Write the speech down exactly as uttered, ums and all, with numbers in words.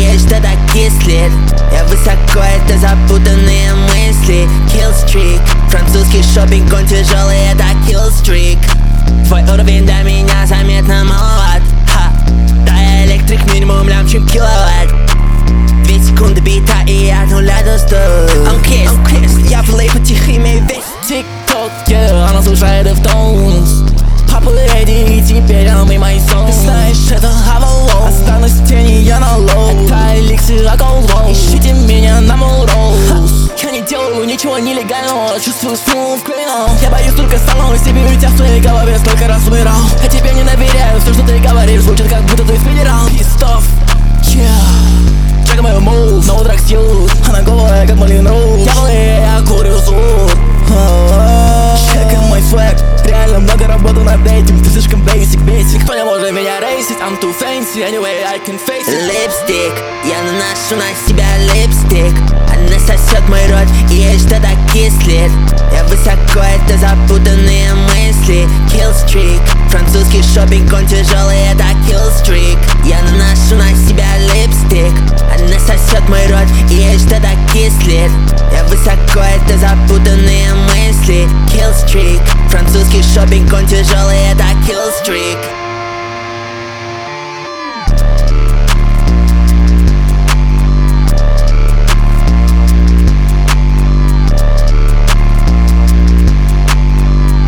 есть что-то кислит. Я высоко, это запутанные мысли. Killstreak, французский шопинг, он тяжелый, это killstreak. Твой уровень для меня заметно маловат. Ха. Да, я электрик, минимум лямчим киловатт. Две секунды бита, и я от нуля до сто. Он кист, он кист, я плей потихо, имею весь TikTok, yeah, она слушает Deftones. Папа реди, и теперь она be my song. Ты знаешь, это Avalon. Останусь в тени, я на лоу. Это эликсир около. Ищите меня на Молроуз. Я не делаю ничего нелегального, чувствую смув клином. Я боюсь только самого себя, ведь я в твоей голове столько раз умирал. Я тебе не доверяю, все, что ты говоришь, звучит как будто ты федерал. Pissed off, yeah. Чекай мою мув, no drug suit. Она голая, как Малин Роуз. Я плей, я курю суд. Чекай мой флэк. Реально много работы над этим, ты слишком basic, basic. Никто не может меня рейсить, I'm too fancy, anyway I can face it. Липстик, я наношу на себя липстик. Она сосет мой рот, и ей что-то кислит. Я высоко, это запутанные мысли. Killstreak, французский шопинг, он тяжелый, это killstreak. Я наношу на себя липстик. Она сосет мой рот, и ей что-то кислит. Я высоко, это запутанные мысли. Killstreak, французский шопинг, он тяжелый, это killstreak.